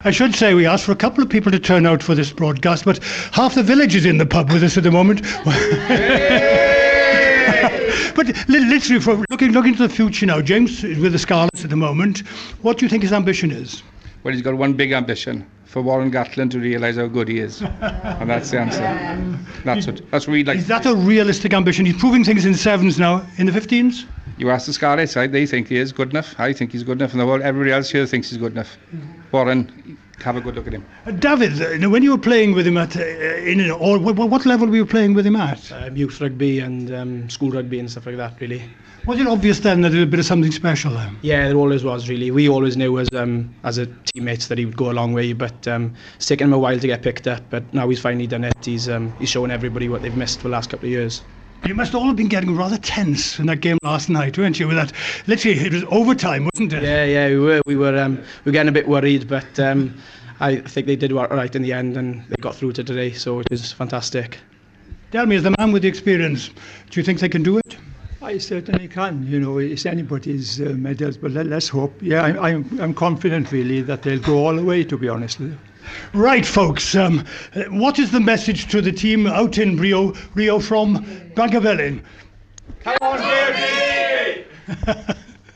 I should say we asked for a couple of people to turn out for this broadcast, but half the village is in the pub with us at the moment. But literally, from looking to the future now, James is with the Scarlets at the moment. What do you think his ambition is? Well, he's got one big ambition, for Warren Gatland to realise how good he is. And that's the answer. That's what we'd like. Is that a realistic ambition? He's proving things in sevens now, in the 15s? You ask the Scarlets, right? They think he is good enough. I think he's good enough. And everybody else here thinks he's good enough. Warren, have a good look at him. David, when you were playing with him at, what level were you playing with him at? Youth rugby and school rugby and stuff like that, really. Was it obvious then that there was a bit of something special there? Yeah, there always was, really. We always knew as a teammates that he would go a long way, but it's taken him a while to get picked up, but now he's finally done it. He's showing everybody what they've missed for the last couple of years. You must all have been getting rather tense in that game last night, weren't you? With that, literally, it was overtime, wasn't it? Yeah, we were getting a bit worried, but I think they did right in the end, and they got through to today, so it was fantastic. Tell me, as the man with the experience, do you think they can do it? I certainly can. You know, it's anybody's medals, but let's hope. Yeah, I'm confident really that they'll go all the way, to be honest with you. Right, folks. What is the message to the team out in Rio from Bank of Ellen? Come on, baby!